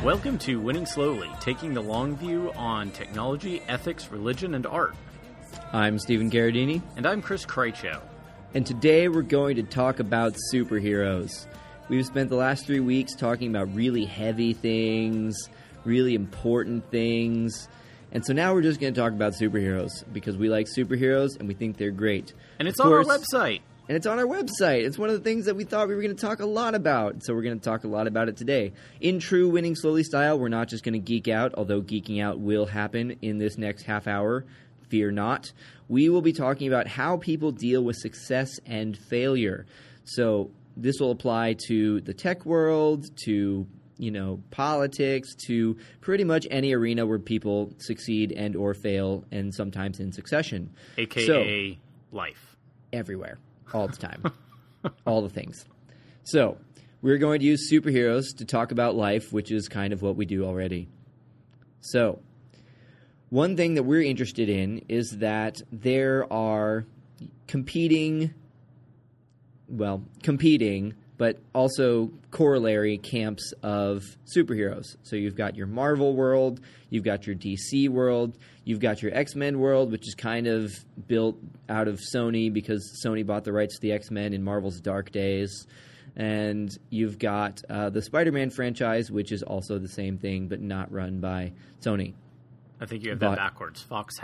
Welcome to Winning Slowly, taking the long view on technology, ethics, religion, and art. I'm Stephen Garridini. And I'm Chris Krycho. And today we're going to talk about superheroes. We've spent the last 3 weeks talking about really heavy things, really important things. And so now we're just going to talk about superheroes because we like superheroes and we think they're great. And it's on our website. And it's on our website. It's one of the things that we thought we were going to talk a lot about. So we're going to talk a lot about it today. In true Winning Slowly style, we're not just going to geek out, although geeking out will happen in this next half hour. Fear not. We will be talking about how people deal with success and failure. So this will apply to the tech world, to politics, to pretty much any arena where people succeed and or fail, and sometimes in succession. AKA life. Everywhere. All the time. All the things. So, we're going to use superheroes to talk about life, which is kind of what we do already. So, one thing that we're interested in is that there are competing, but also corollary camps of superheroes. So you've got your Marvel world, you've got your DC world, you've got your X-Men world, which is kind of built out of Sony because Sony bought the rights to the X-Men in Marvel's Dark Days. And you've got the Spider-Man franchise, which is also the same thing, but not run by Sony. I think you have that backwards. Fox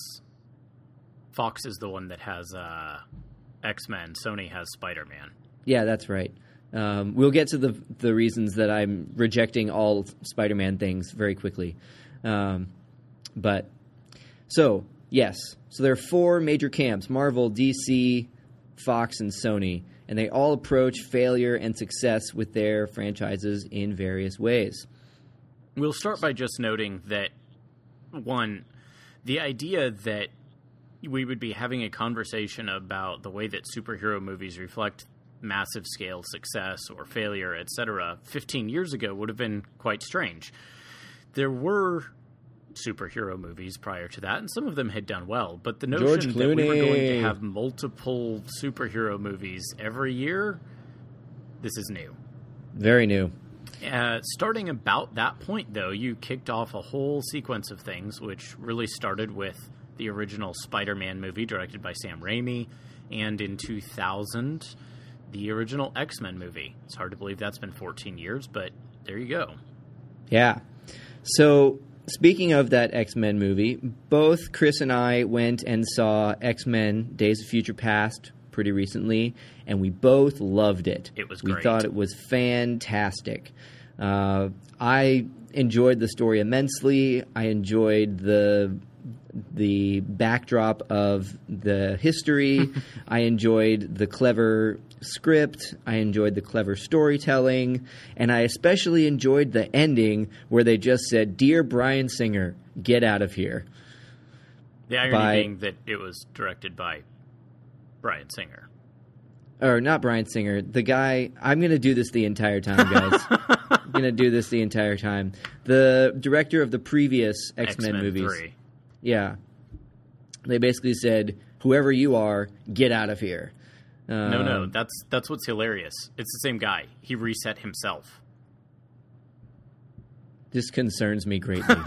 is the one that has X-Men. Sony has Spider-Man. Yeah, that's right. We'll get to the reasons that I'm rejecting all Spider-Man things very quickly. So there are 4 major camps: Marvel, DC, Fox, and Sony. And they all approach failure and success with their franchises in various ways. We'll start by just noting that, one, the idea that we would be having a conversation about the way that superhero movies reflect massive scale success or failure, etc., 15 years ago would have been quite strange. There were superhero movies prior to that, and some of them had done well, but the notion that we were going to have multiple superhero movies every year, this is new. Very new. Starting about that point, though, you kicked off a whole sequence of things, which really started with the original Spider-Man movie directed by Sam Raimi, and in 2000, the original X-Men movie. It's hard to believe that's been 14 years, but there you go. Yeah. So, speaking of that X-Men movie, both Chris and I went and saw X-Men Days of Future Past pretty recently, and we both loved it. It was great. We thought it was fantastic. I enjoyed the story immensely. I enjoyed the backdrop of the history. I enjoyed the clever script. I enjoyed the clever storytelling. And I especially enjoyed the ending where they just said, "Dear Bryan Singer, get out of here." The irony being that it was directed by Bryan Singer. Or not Bryan Singer. The guy... I'm going to do this the entire time, guys. I'm going to do this the entire time. The director of the previous X-Men movies. 3. Yeah. They basically said, "Whoever you are, get out of here." No, that's what's hilarious. It's the same guy. He reset himself. This concerns me greatly.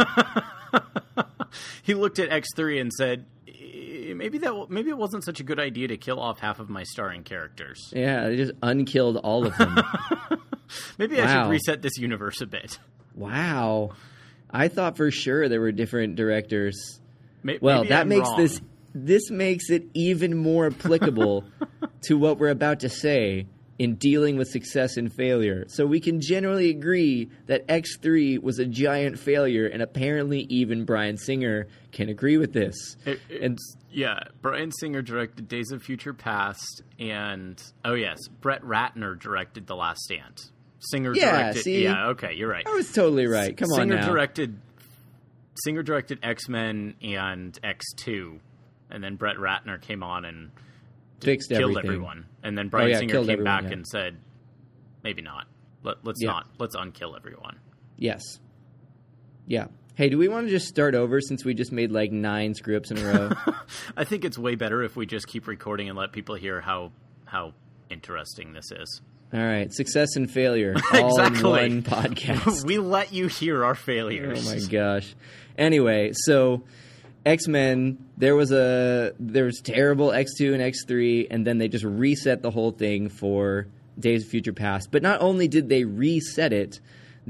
He looked at X3 and said, maybe it wasn't such a good idea to kill off half of my starring characters. Yeah, they just unkilled all of them. Maybe I should reset this universe a bit. Wow. I thought for sure there were different directors. That makes this makes it even more applicable to what we're about to say in dealing with success and failure. So we can generally agree that X3 was a giant failure, and apparently even Bryan Singer can agree with this. Bryan Singer directed Days of Future Past, and Brett Ratner directed The Last Stand. Singer directed. See? Yeah, okay, you're right. I was totally right. Come on now. Singer directed X-Men and X2, and then Brett Ratner came on and killed everyone. And then Bryan Singer came back and said, maybe not. Let's not. Let's unkill everyone. Yes. Yeah. Hey, do we want to just start over since we just made like 9 screw-ups in a row? I think it's way better if we just keep recording and let people hear how interesting this is. All right, success and failure, all Exactly. in one podcast. We let you hear our failures. Oh my gosh. Anyway, so X-Men, there was terrible X2 and X3, and then they just reset the whole thing for Days of Future Past. But not only did they reset it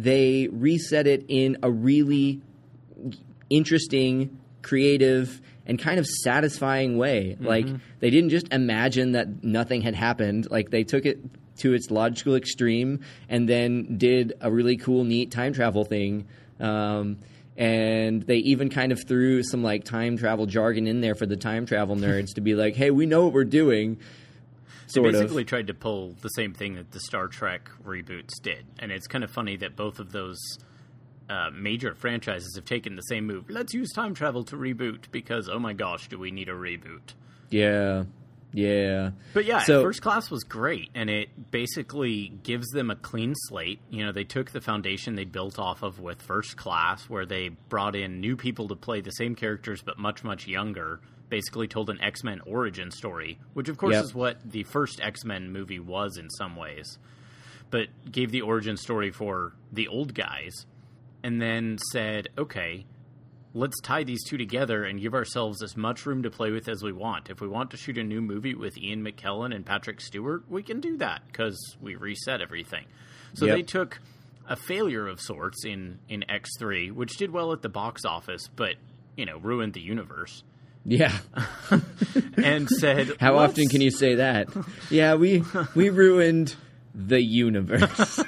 in a really interesting, creative, and kind of satisfying way. Mm-hmm. Like, they didn't just imagine that nothing had happened. Like, they took it to its logical extreme and then did a really cool, neat time travel thing. And they even kind of threw some, like, time travel jargon in there for the time travel nerds to be like, hey, we know what we're doing. They basically tried to pull the same thing that the Star Trek reboots did. And it's kind of funny that both of those major franchises have taken the same move. Let's use time travel to reboot because, oh my gosh, do we need a reboot? Yeah. But yeah, First Class was great, and it basically gives them a clean slate. You know, they took the foundation they built off of with First Class, where they brought in new people to play the same characters but much, much younger, basically told an X-Men origin story, which of course is what the first X-Men movie was in some ways, but gave the origin story for the old guys, and then said, okay, let's tie these two together and give ourselves as much room to play with as we want. If we want to shoot a new movie with Ian McKellen and Patrick Stewart, we can do that because we reset everything. So they took a failure of sorts in X3, which did well at the box office, but, you know, ruined the universe. Yeah. And said, how often can you say that? Yeah, we ruined the universe.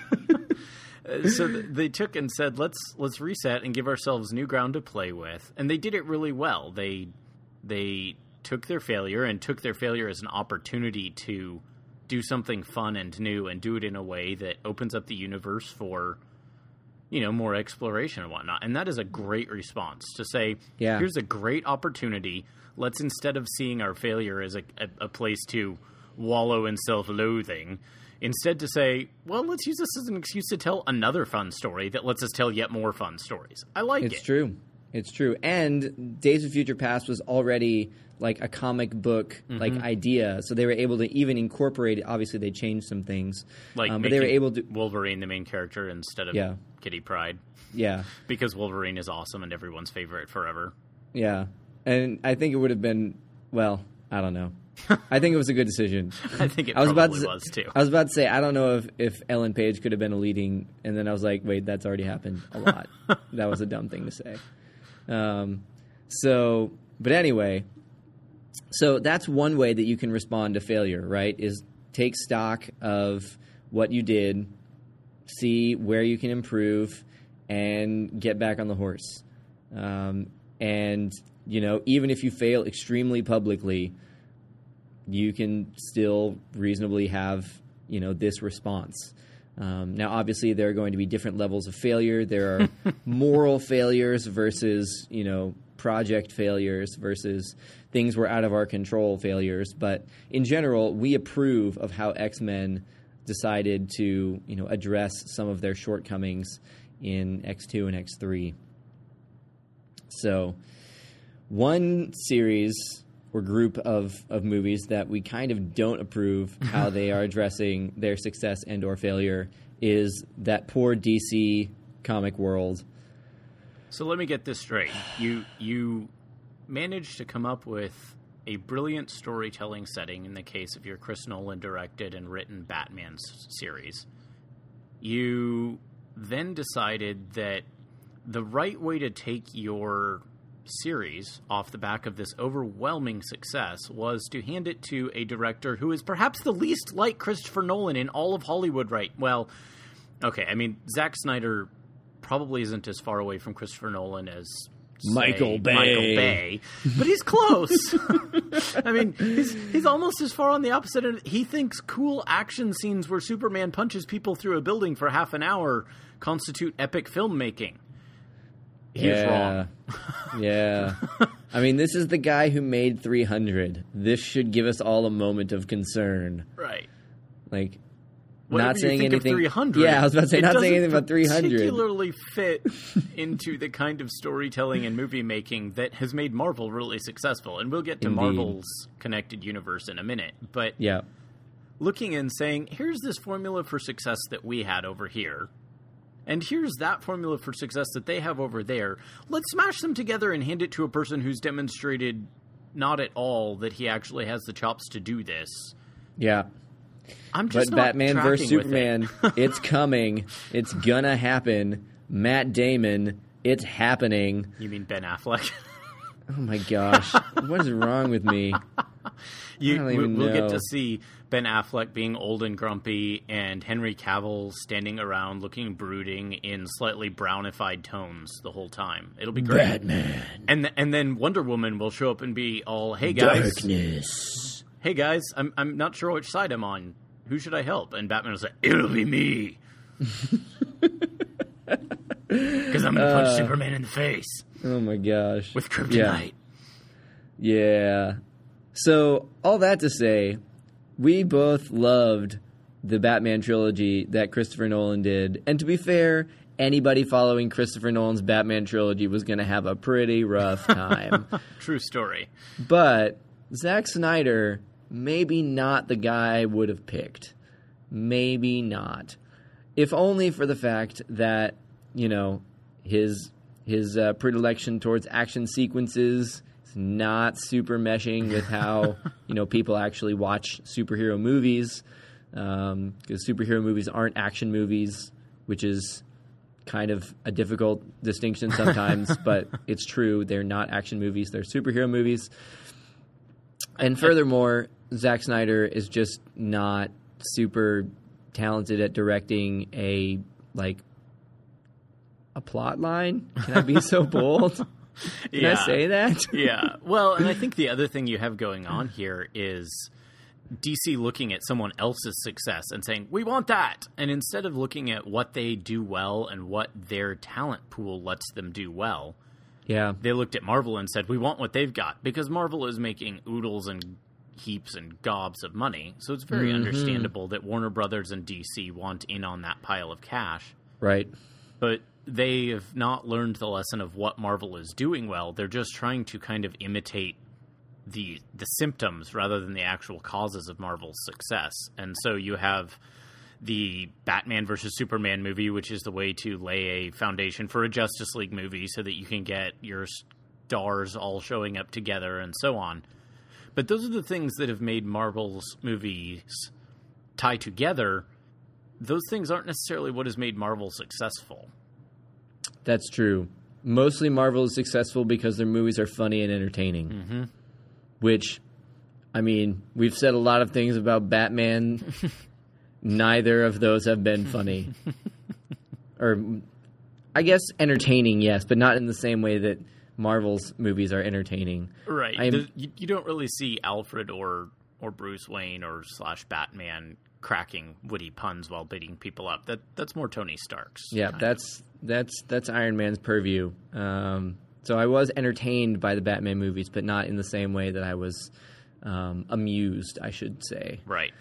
So they took and said, let's reset and give ourselves new ground to play with. And they did it really well. They took their failure as an opportunity to do something fun and new and do it in a way that opens up the universe for, you know, more exploration and whatnot. And that is a great response to say, here's a great opportunity. Let's, instead of seeing our failure as a place to wallow in self-loathing, instead to say, well, let's use this as an excuse to tell another fun story that lets us tell yet more fun stories. I like it. It's true. And Days of Future Past was already like a comic book like idea, so they were able to even incorporate it. Obviously, they changed some things, like but they were able to Wolverine the main character instead of Kitty Pryde. Yeah, because Wolverine is awesome and everyone's favorite forever. Yeah, and I think it would have been, well, I don't know. I think it was a good decision. I think it probably was too. I was about to say, I don't know if Ellen Page could have been a leading, and then I was like, wait, that's already happened a lot. That was a dumb thing to say. But anyway, so that's one way that you can respond to failure, right? Is take stock of what you did, see where you can improve, and get back on the horse. And, you know, even if you fail extremely publicly, you can still reasonably have, you know, this response. Now, obviously, there are going to be different levels of failure. There are moral failures versus, you know, project failures versus things were out of our control failures. But in general, we approve of how X-Men decided to, you know, address some of their shortcomings in X2 and X3. So, one series or group of movies that we kind of don't approve how they are addressing their success and or failure is that poor DC comic world. So let me get this straight. You managed to come up with a brilliant storytelling setting in the case of your Chris Nolan directed and written Batman series. You then decided that the right way to take your series off the back of this overwhelming success was to hand it to a director who is perhaps the least like Christopher Nolan in all of Hollywood, right? Well, okay, I mean, Zack Snyder probably isn't as far away from Christopher Nolan as Michael Bay, but he's close. I mean, he's almost as far on the opposite end. He thinks cool action scenes where Superman punches people through a building for half an hour constitute epic filmmaking. He was wrong. Yeah. I mean, this is the guy who made 300. This should give us all a moment of concern. Right. Like, whatever not saying you think anything. Of 300, yeah, I was about to say, not saying anything about 300. Particularly fit into the kind of storytelling and movie making that has made Marvel really successful. And we'll get to Marvel's connected universe in a minute. But yeah, looking and saying, here's this formula for success that we had over here, and here's that formula for success that they have over there. Let's smash them together and hand it to a person who's demonstrated not at all that he actually has the chops to do this. Yeah. I'm just but not Batman tracking vs. Superman, it. it's coming. It's gonna happen. Matt Damon, it's happening. You mean Ben Affleck? Oh my gosh. What is wrong with me? We'll get to see Ben Affleck being old and grumpy and Henry Cavill standing around looking brooding in slightly brownified tones the whole time. It'll be great. Batman. And then Wonder Woman will show up and be all, hey guys. Darkness. Hey guys, I'm not sure which side I'm on. Who should I help? And Batman will say, it'll be me. Because I'm going to punch Superman in the face. Oh my gosh. With kryptonite. Yeah. So, all that to say, we both loved the Batman trilogy that Christopher Nolan did. And to be fair, anybody following Christopher Nolan's Batman trilogy was going to have a pretty rough time. True story. But Zack Snyder, maybe not the guy I would have picked. Maybe not. If only for the fact that, you know, his predilection towards action sequences is not super meshing with how, you know, people actually watch superhero movies. Because superhero movies aren't action movies, which is kind of a difficult distinction sometimes, but it's true. They're not action movies. They're superhero movies. And furthermore, Zack Snyder is just not super talented at directing a plot line. Can I be so bold? Can I say that? Yeah. Well, and I think the other thing you have going on here is DC looking at someone else's success and saying, we want that. And instead of looking at what they do well and what their talent pool lets them do well, yeah, they looked at Marvel and said, we want what they've got. Because Marvel is making oodles and heaps and gobs of money. So it's very understandable that Warner Brothers and DC want in on that pile of cash. Right. But they have not learned the lesson of what Marvel is doing well. They're just trying to kind of imitate the symptoms rather than the actual causes of Marvel's success. And so you have the Batman versus Superman movie, which is the way to lay a foundation for a Justice League movie so that you can get your stars all showing up together and so on. But those are the things that have made Marvel's movies tie together. Those things aren't necessarily what has made Marvel successful. That's true. Mostly Marvel is successful because their movies are funny and entertaining. Mm-hmm. Which, I mean, we've said a lot of things about Batman. Neither of those have been funny. Or, I guess entertaining, yes, but not in the same way that Marvel's movies are entertaining. Right. You don't really see Alfred or Bruce Wayne or / Batman cracking witty puns while beating people up. That's more Tony Stark's. Yeah, that's Iron Man's purview. So I was entertained by the Batman movies, but not in the same way that I was amused, I should say. Right.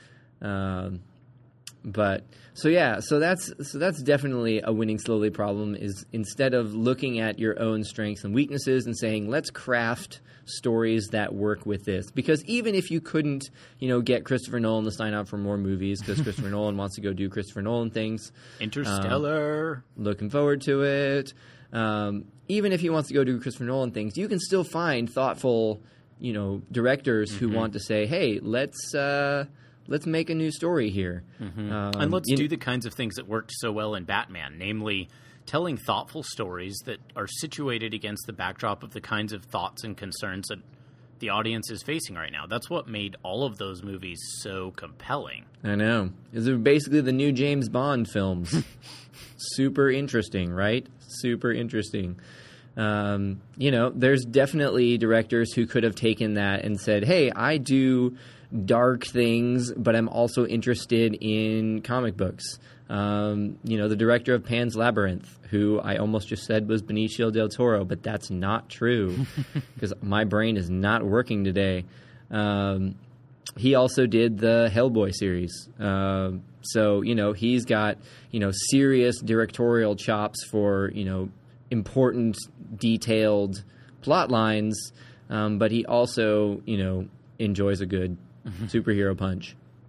But so that's definitely a winning slowly problem. Is instead of looking at your own strengths and weaknesses and saying, let's craft stories that work with this, because even if you couldn't, get Christopher Nolan to sign up for more movies because Christopher Nolan wants to go do Christopher Nolan things, Interstellar, looking forward to it. Even if he wants to go do Christopher Nolan things, you can still find thoughtful, directors who want to say, hey, let's make a new story here. Mm-hmm. And let's do the kinds of things that worked so well in Batman, namely telling thoughtful stories that are situated against the backdrop of the kinds of thoughts and concerns that the audience is facing right now. That's what made all of those movies so compelling. I know. These are basically the new James Bond films. Super interesting, right? Super interesting. There's definitely directors who could have taken that and said, hey, I do dark things, but I'm also interested in comic books. The director of Pan's Labyrinth, who I almost just said was Benicio del Toro, but that's not true because my brain is not working today. He also did the Hellboy series. So he's got, serious directorial chops for, important, detailed plot lines, but he also, enjoys a good superhero punch.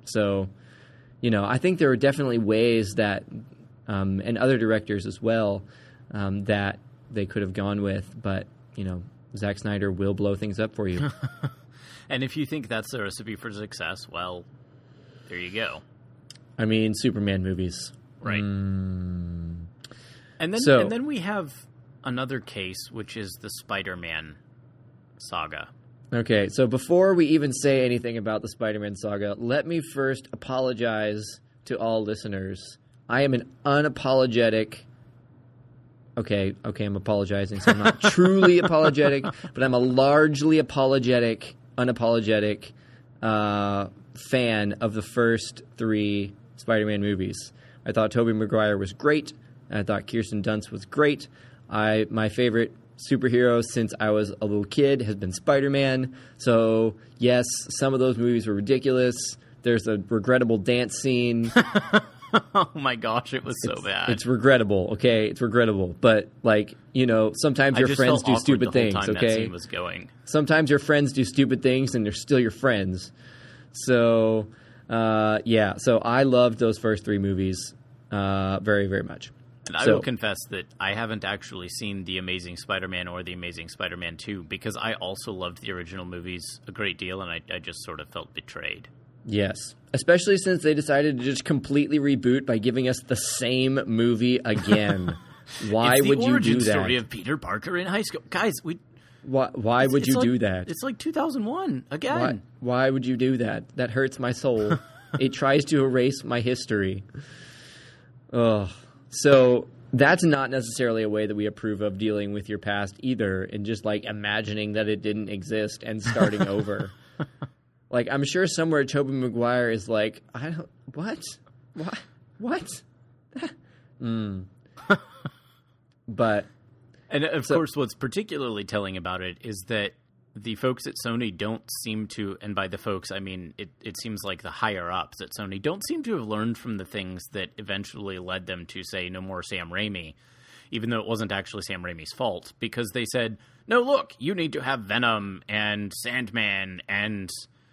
So, I think there are definitely ways that, and other directors as well, that they could have gone with, but, Zack Snyder will blow things up for you. And if you think that's the recipe for success, well, there you go. I mean, Superman movies. Right. And then we have another case, which is the Spider-Man saga. Okay, so before we even say anything about the Spider-Man saga, let me first apologize to all listeners. I am an unapologetic... Okay, I'm apologizing, so I'm not truly apologetic, but I'm a largely unapologetic fan of the first 3 Spider-Man movies. I thought Tobey Maguire was great. I thought Kirsten Dunst was great. My favorite superhero since I was a little kid has been Spider-Man. So, yes, some of those movies were ridiculous. There's a regrettable dance scene. Oh my gosh, it was so bad. It's regrettable, okay? It's regrettable. But, sometimes your friends do stupid things, okay? That scene was going. Sometimes your friends do stupid things and they're still your friends. So, So I loved those first 3 movies very, very much. And I will confess that I haven't actually seen The Amazing Spider-Man or The Amazing Spider-Man 2 because I also loved the original movies a great deal, and I just sort of felt betrayed. Yes. Especially since they decided to just completely reboot by giving us the same movie again. Why would you do that? It's the origin story of Peter Parker in high school. Guys, Why would you do that? It's like 2001 again. Why would you do that? That hurts my soul. It tries to erase my history. Ugh. So that's not necessarily a way that we approve of dealing with your past either, and just imagining that it didn't exist and starting over. I'm sure somewhere Tobey Maguire is what? But... And of course, what's particularly telling about it is that the folks at Sony don't seem to, and by the folks, I mean, it seems like the higher-ups at Sony don't seem to have learned from the things that eventually led them to say no more Sam Raimi, even though it wasn't actually Sam Raimi's fault, because they said, no, look, you need to have Venom and Sandman and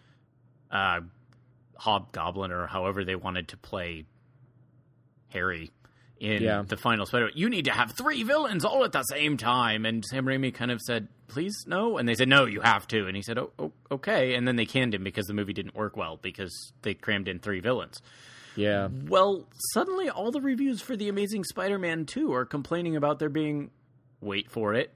Hobgoblin, or however they wanted to play Harry in the final Spider-Man. You need to have 3 villains all at the same time. And Sam Raimi kind of said, please, no. And they said, no, you have to. And he said, oh, okay. And then they canned him because the movie didn't work well because they crammed in 3 villains. Yeah. Well, suddenly all the reviews for The Amazing Spider-Man 2 are complaining about there being, wait for it,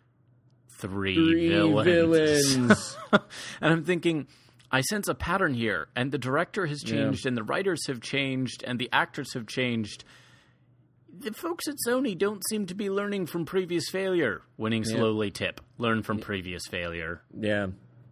3 villains. And I'm thinking, I sense a pattern here. And the director has changed, and the writers have changed, and the actors have changed. The folks at Sony don't seem to be learning from previous failure. Winning slowly tip. Learn from previous failure. Yeah.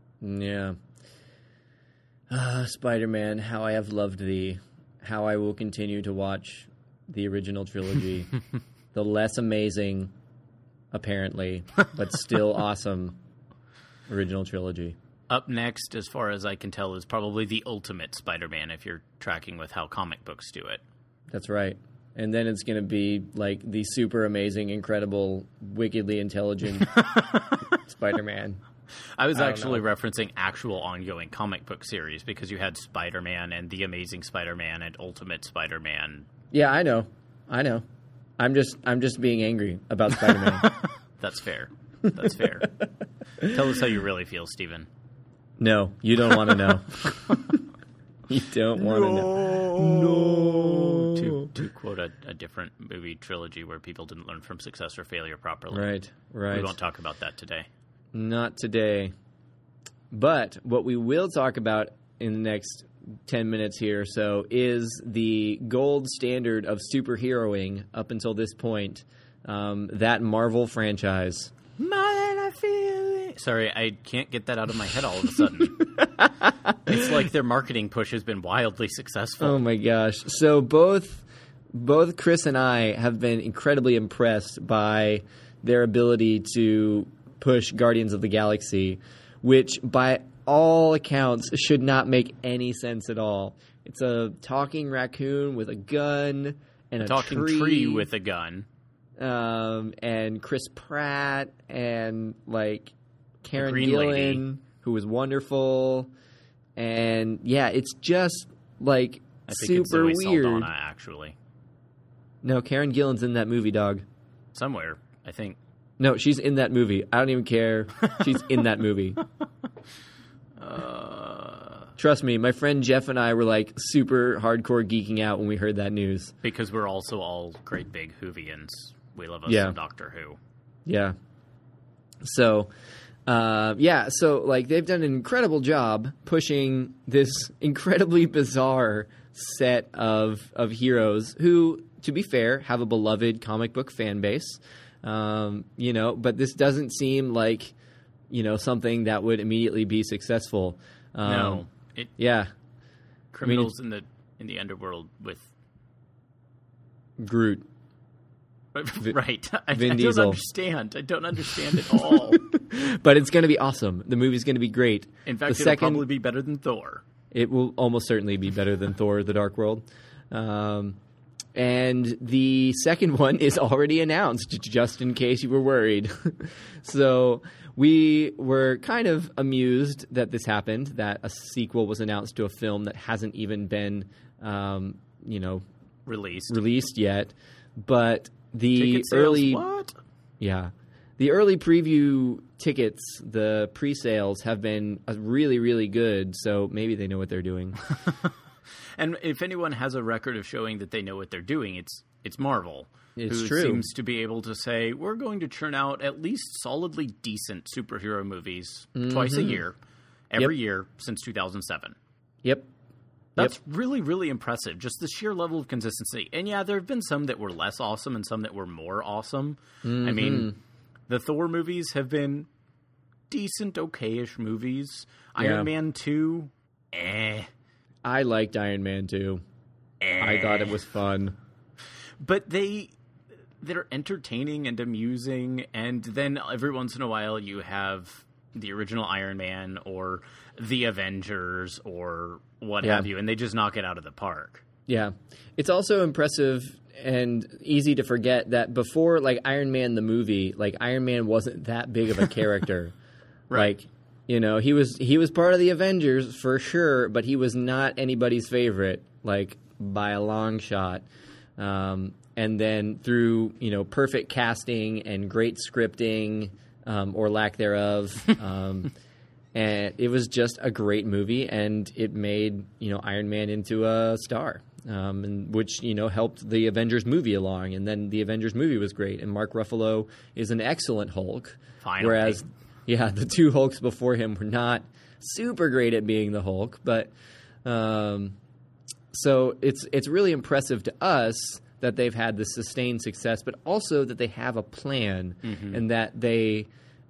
Spider-Man, how I have loved thee. How I will continue to watch the original trilogy. The less amazing, apparently, but still awesome original trilogy. Up next, as far as I can tell, is probably the ultimate Spider-Man if you're tracking with how comic books do it. That's right. And then it's going to be the super amazing, incredible, wickedly intelligent Spider-Man. I was actually referencing actual ongoing comic book series because you had Spider-Man and The Amazing Spider-Man and Ultimate Spider-Man. Yeah, I know. I'm just being angry about Spider-Man. That's fair. Tell us how you really feel, Stephen. No, you don't want to know. You don't want to know. No. To quote a different movie trilogy where people didn't learn from success or failure properly. Right. We won't talk about that today. Not today. But what we will talk about in the next 10 minutes here or so is the gold standard of superheroing up until this point, that Marvel franchise. Sorry, I can't get that out of my head all of a sudden. It's like their marketing push has been wildly successful. Oh my gosh. So both Chris and I have been incredibly impressed by their ability to push Guardians of the Galaxy, which by all accounts should not make any sense at all. It's a talking raccoon with a gun and a talking tree with a gun. And Chris Pratt and Karen Green Gillan, Lady, who was wonderful. And yeah, it's just like I think it's super Zoe weird. Saldana, actually. No, Karen Gillan's in that movie, dog. Somewhere, I think. No, she's in that movie. I don't even care. She's in that movie. Trust me, my friend Jeff and I were like super hardcore geeking out when we heard that news. Because we're also all great big Whovians. We love us Yeah. some Doctor Who. Yeah. So, so like they've done an incredible job pushing this incredibly bizarre set of heroes who, to be fair, have a beloved comic book fan base. But this doesn't seem like, something that would immediately be successful. No. Yeah. Criminals in the underworld with... Groot. Right. I Vin don't Diesel. understand. I don't understand at all. But it's going to be awesome. The movie's going to be great. In fact, The it'll probably be better than Thor. It will almost certainly be better than Thor: The Dark World. And the second one is already announced, just in case you were worried. So we were kind of amused that this happened, that a sequel was announced to a film that hasn't even been, Released yet. But the Ticket sales, early... what? Yeah. The early preview tickets, the pre-sales, have been really, really good, so maybe they know what they're doing. And if anyone has a record of showing that they know what they're doing, it's Marvel. It's who true. Seems to be able to say, we're going to churn out at least solidly decent superhero movies twice a year, every year since 2007. Yep. That's really, really impressive. Just the sheer level of consistency. And yeah, there have been some that were less awesome and some that were more awesome. I mean, the Thor movies have been decent, okay-ish movies. Iron Man 2, I liked Iron Man 2. I thought it was fun. But they're entertaining and amusing, and then every once in a while you have the original Iron Man or the Avengers or what have you, and they just knock it out of the park. Yeah. It's also impressive and easy to forget that before, like, Iron Man the movie, like, Iron Man wasn't that big of a character. Right. Like, he was part of the Avengers for sure, but he was not anybody's favorite, like, by a long shot. And then through, perfect casting and great scripting, or lack thereof, and it was just a great movie, and it made, Iron Man into a star, and which, helped the Avengers movie along. And then the Avengers movie was great, and Mark Ruffalo is an excellent Hulk. Finally. Whereas, the two Hulks before him were not super great at being the Hulk, but so it's really impressive to us that they've had this sustained success, but also that they have a plan, and that they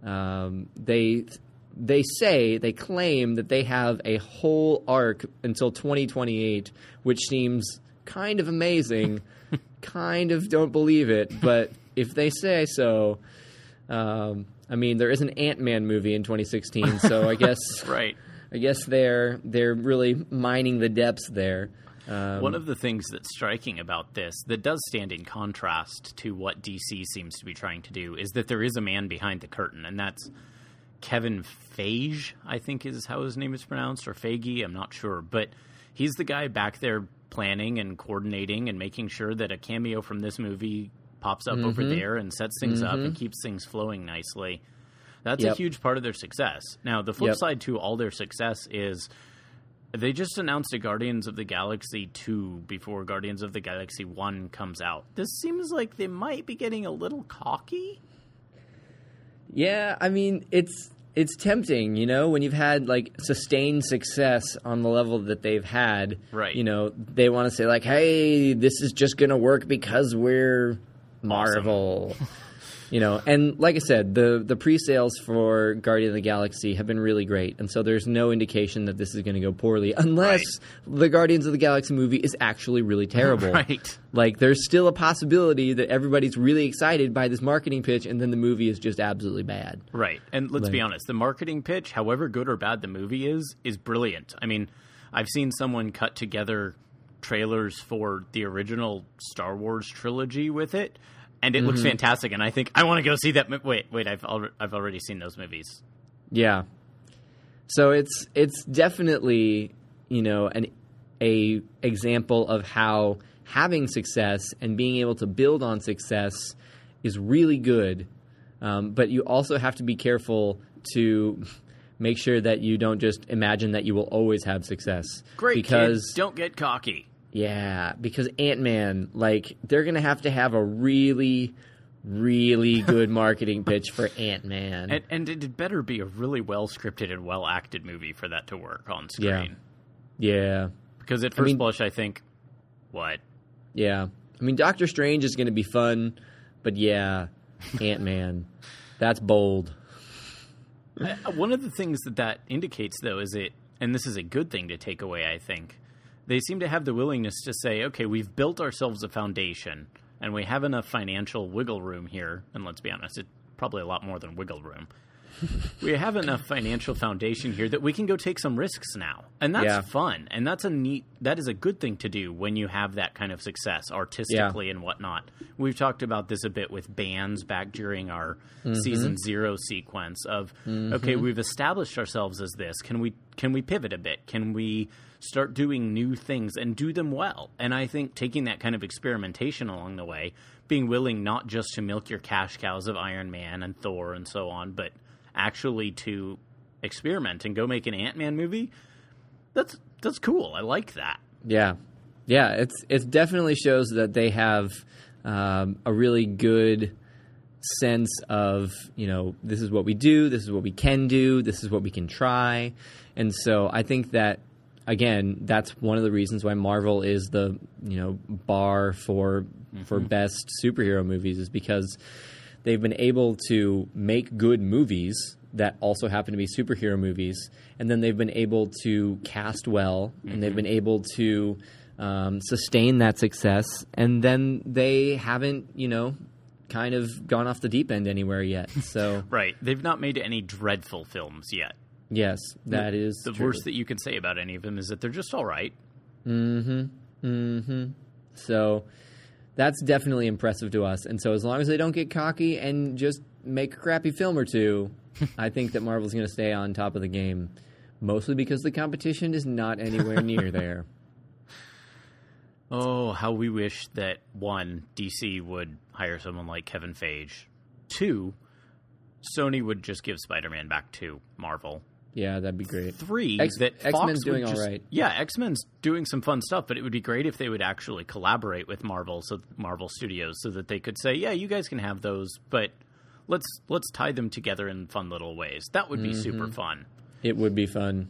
claim that they have a whole arc until 2028, which seems kind of amazing. Kind of don't believe it, but if they say so, there is an Ant-Man movie in 2016, so I guess Right. I guess they're really mining the depths there. One of the things that's striking about this that does stand in contrast to what DC seems to be trying to do is that there is a man behind the curtain, and that's Kevin Feige, I think is how his name is pronounced, or Feige, I'm not sure. But he's the guy back there planning and coordinating and making sure that a cameo from this movie pops up over there and sets things up and keeps things flowing nicely. That's a huge part of their success. Now, the flip side to all their success is they just announced a Guardians of the Galaxy 2 before Guardians of the Galaxy 1 comes out. This seems like they might be getting a little cocky. Yeah, it's tempting, when you've had, like, sustained success on the level that they've had. Right. They want to say, like, hey, this is just going to work because we're Marvel. Awesome. And like I said, the pre-sales for Guardian of the Galaxy have been really great, and so there's no indication that this is going to go poorly unless the Guardians of the Galaxy movie is actually really terrible. Right. Like, there's still a possibility that everybody's really excited by this marketing pitch, and then the movie is just absolutely bad. Right. And let's be honest, the marketing pitch, however good or bad the movie is brilliant. I mean, I've seen someone cut together trailers for the original Star Wars trilogy with it, and it looks fantastic, and I think I want to go see that. Wait, I've already seen those movies. Yeah. So it's definitely, a example of how having success and being able to build on success is really good. But you also have to be careful to make sure that you don't just imagine that you will always have success. Great, because kids, don't get cocky. Yeah, because Ant-Man, like, they're going to have a really, really good marketing pitch for Ant-Man. And it better be a really well-scripted and well-acted movie for that to work on screen. Yeah. Because at first blush, I think, what? Yeah. I mean, Doctor Strange is going to be fun, but yeah, Ant-Man, that's bold. One of the things that indicates, though, is and this is a good thing to take away, I think, they seem to have the willingness to say, okay, we've built ourselves a foundation, and we have enough financial wiggle room here, and let's be honest, it's probably a lot more than wiggle room. We have enough financial foundation here that we can go take some risks now. And that's fun. And that is a good thing to do when you have that kind of success artistically and whatnot. We've talked about this a bit with bands back during our season 0 sequence of, okay, we've established ourselves as this. Can we pivot a bit? Can we start doing new things and do them well? And I think taking that kind of experimentation along the way, being willing not just to milk your cash cows of Iron Man and Thor and so on, but actually to experiment and go make an Ant-Man movie, that's cool. I like that. Yeah. It definitely shows that they have a really good sense of, this is what we do, this is what we can do, this is what we can try. And so I think that, again, that's one of the reasons why Marvel is the bar for best superhero movies, is because they've been able to make good movies that also happen to be superhero movies, and then they've been able to cast well, and they've been able to sustain that success, and then they haven't, kind of gone off the deep end anywhere yet. So right. They've not made any dreadful films yet. Yes, that is the true. worst that you can say about any of them is that they're just all right. So that's definitely impressive to us. And so as long as they don't get cocky and just make a crappy film or two, I think that Marvel's going to stay on top of the game, mostly because the competition is not anywhere near there. Oh, how we wish that, 1, DC would hire someone like Kevin Feige. 2, Sony would just give Spider-Man back to Marvel. Yeah, that'd be great. 3, that Fox X-Men's doing all right. Yeah, X-Men's doing some fun stuff, but it would be great if they would actually collaborate with Marvel Studios, so that they could say, yeah, you guys can have those, but let's tie them together in fun little ways. That would be super fun. It would be fun.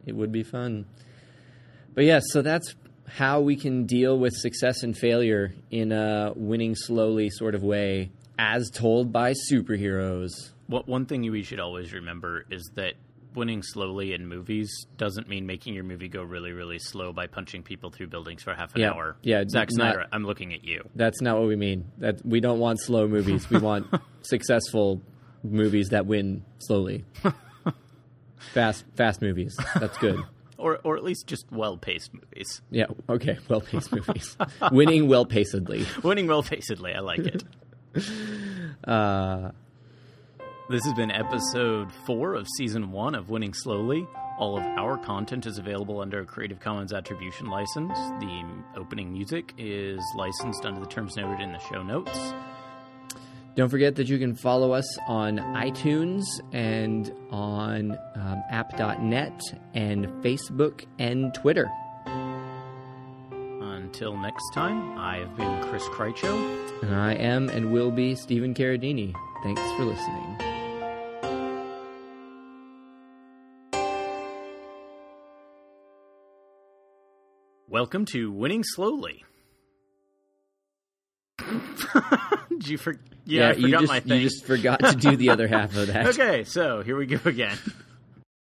But yeah, so that's how we can deal with success and failure in a winning slowly sort of way, as told by superheroes. One thing we should always remember is that winning slowly in movies doesn't mean making your movie go really, really slow by punching people through buildings for half an hour. Yeah, Zack Snyder, I'm looking at you. That's not what we mean. That we don't want slow movies. We want successful movies that win slowly. Fast movies. That's good. Or at least just well-paced movies. Yeah, okay, well-paced movies. Winning well-pacedly. Winning well-pacedly, I like it. This has been episode 4 of season 1 of Winning Slowly. All of our content is available under a Creative Commons Attribution license. The opening music is licensed under the terms noted in the show notes. Don't forget that you can follow us on iTunes and on app.net and Facebook and Twitter. Until next time, I have been Chris Krycho. And I am and will be Stephen Carradini. Thanks for listening. Welcome to Winning Slowly. Did you forget? Yeah, I forgot my thing. You just forgot to do the other half of that. Okay, so here we go again.